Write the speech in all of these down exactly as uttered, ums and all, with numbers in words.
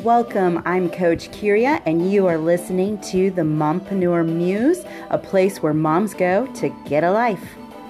Welcome, I'm Coach Kyria, and you are listening to the Mompreneur Muse, a place where moms go to get a life.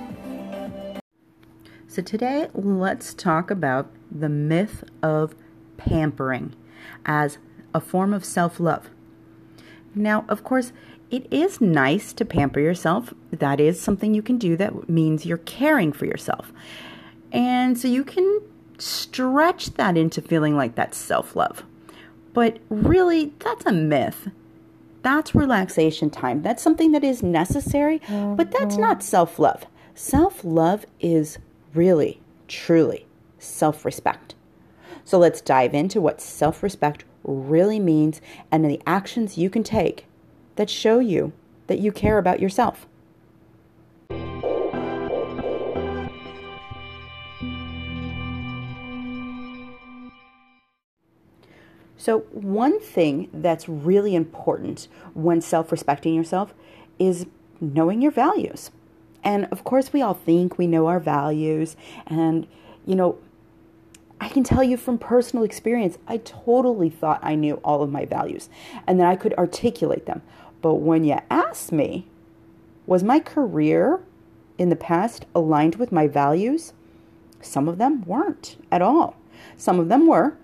So today, let's talk about the myth of pampering as a form of self-love. Now, of course, it is nice to pamper yourself. That is something you can do that means you're caring for yourself. And so you can stretch that into feeling like that's self-love. But really, that's a myth. That's relaxation time. That's something that is necessary, but that's not self-love. Self-love is really, truly self-respect. So let's dive into what self-respect really means and the actions you can take that show you that you care about yourself. So one thing that's really important when self-respecting yourself is knowing your values. And of course, we all think we know our values. And, you know, I can tell you from personal experience, I totally thought I knew all of my values and that I could articulate them. But when you ask me, was my career in the past aligned with my values? Some of them weren't at all. Some of them were.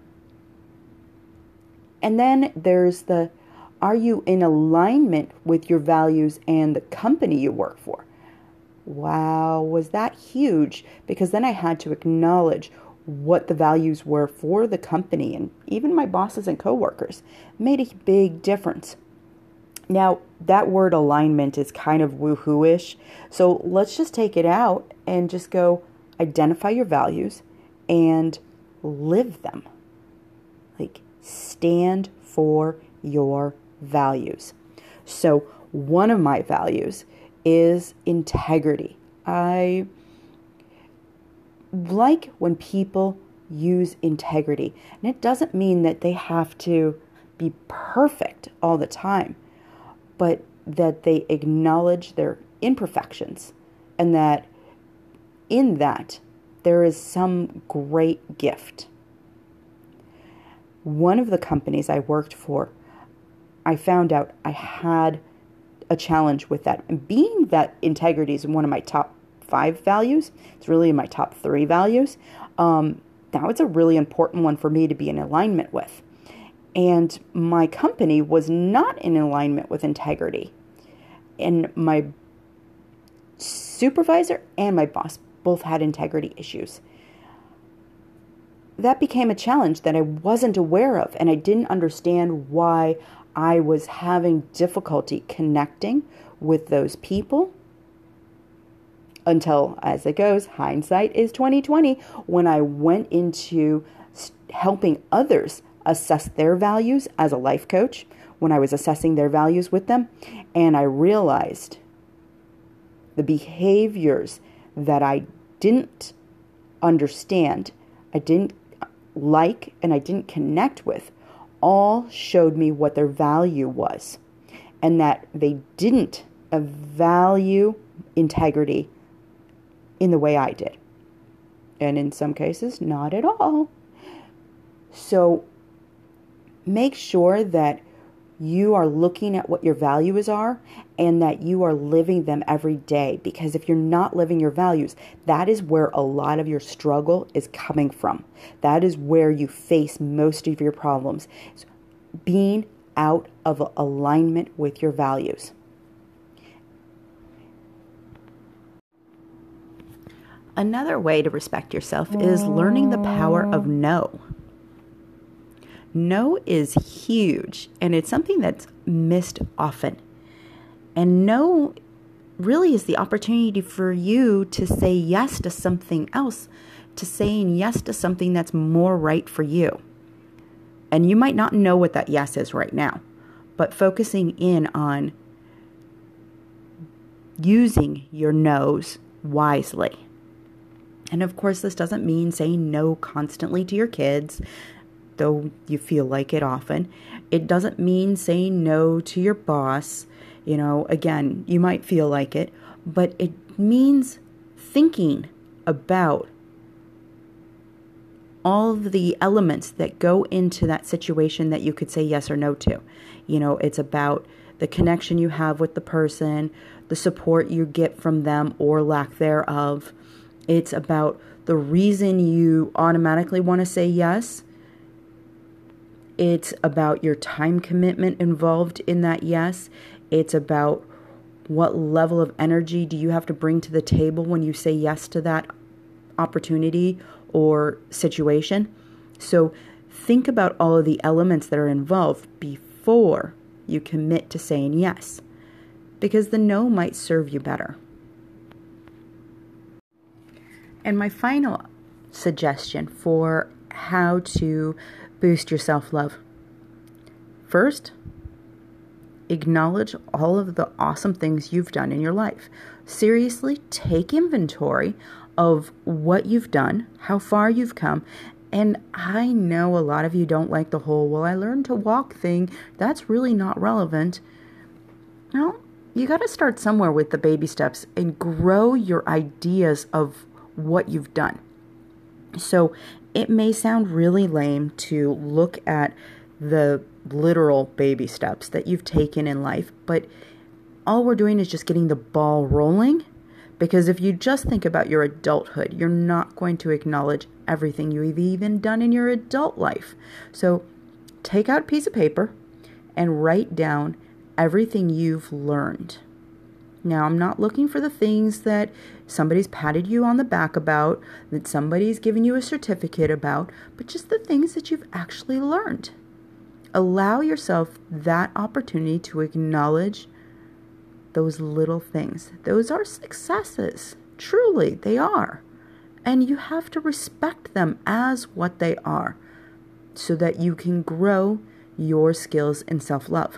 And then there's the, are you in alignment with your values and the company you work for? Wow, was that huge? Because then I had to acknowledge what the values were for the company, and even my bosses and coworkers. It made a big difference. Now, that word alignment is kind of woohoo-ish, so let's just take it out and just go identify your values and live them. Like, stand for your values. So one of my values is integrity. I like when people use integrity. And it doesn't mean that they have to be perfect all the time, but that they acknowledge their imperfections and that in that there is some great gift. One of the companies I worked for, I found out I had a challenge with that. And being that integrity is one of my top five values, it's really in my top three values, um, now it's a really important one for me to be in alignment with. And my company was not in alignment with integrity. And my supervisor and my boss both had integrity issues. That became a challenge that I wasn't aware of, and I didn't understand why I was having difficulty connecting with those people until, as it goes, hindsight is twenty twenty, when I went into helping others assess their values as a life coach, when I was assessing their values with them, and I realized the behaviors that I didn't understand, I didn't like, and I didn't connect with, all showed me what their value was, and that they didn't value integrity in the way I did. And in some cases, not at all. So make sure that you are looking at what your values are and that you are living them every day. Because if you're not living your values, that is where a lot of your struggle is coming from. That is where you face most of your problems. So being out of alignment with your values. Another way to respect yourself is learning the power of no. No is huge, and it's something that's missed often. And no really is the opportunity for you to say yes to something else, to saying yes to something that's more right for you. And you might not know what that yes is right now, but focusing in on using your no's wisely. And of course, this doesn't mean saying no constantly to your kids, though you feel like it often. It doesn't mean saying no to your boss. You know, again, you might feel like it, but it means thinking about all of the elements that go into that situation that you could say yes or no to. You know, it's about the connection you have with the person, the support you get from them or lack thereof. It's about the reason you automatically want to say yes. It's about your time commitment involved in that yes. It's about what level of energy do you have to bring to the table when you say yes to that opportunity or situation. So think about all of the elements that are involved before you commit to saying yes, because the no might serve you better. And my final suggestion for how to boost your self-love. First, acknowledge all of the awesome things you've done in your life. Seriously, take inventory of what you've done, how far you've come. And I know a lot of you don't like the whole, well, I learned to walk thing. That's really not relevant. No, you got to start somewhere with the baby steps and grow your ideas of what you've done. So it may sound really lame to look at the literal baby steps that you've taken in life, but all we're doing is just getting the ball rolling. Because if you just think about your adulthood, you're not going to acknowledge everything you've even done in your adult life. So take out a piece of paper and write down everything you've learned. Now, I'm not looking for the things that somebody's patted you on the back about, that somebody's given you a certificate about, but just the things that you've actually learned. Allow yourself that opportunity to acknowledge those little things. Those are successes. Truly, they are. And you have to respect them as what they are so that you can grow your skills in self-love.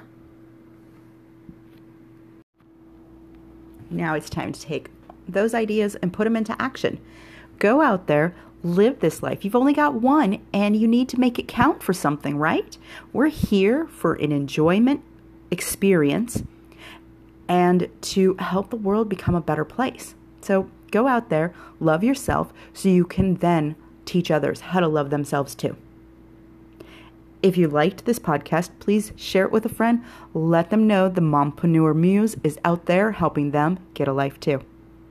Now it's time to take those ideas and put them into action. Go out there, live this life. You've only got one, and you need to make it count for something, right? We're here for an enjoyment experience and to help the world become a better place. So go out there, love yourself, so you can then teach others how to love themselves too. If you liked this podcast, please share it with a friend. Let them know the Mompreneur Muse is out there helping them get a life too.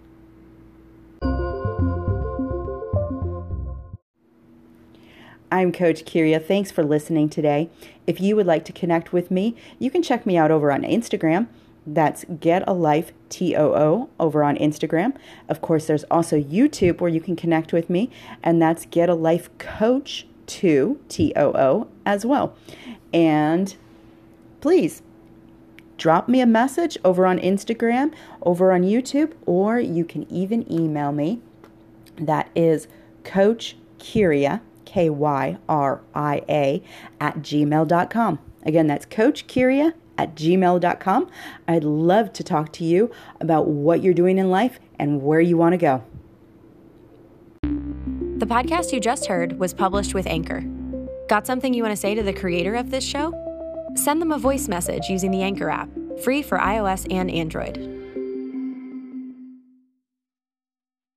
I'm Coach Kyria. Thanks for listening today. If you would like to connect with me, you can check me out over on Instagram. That's Get a Life T O O over on Instagram. Of course, there's also YouTube where you can connect with me, and that's Get a Life Coach two T O O as well. And please drop me a message over on Instagram, over on YouTube, or you can even email me. That is Coach Kyria, K Y R I A, at gmail dot com. Again, that's Coach Kyria at gmail dot com. I'd love to talk to you about what you're doing in life and where you want to go. The podcast you just heard was published with Anchor. Got something you want to say to the creator of this show? Send them a voice message using the Anchor app, free for iOS and Android.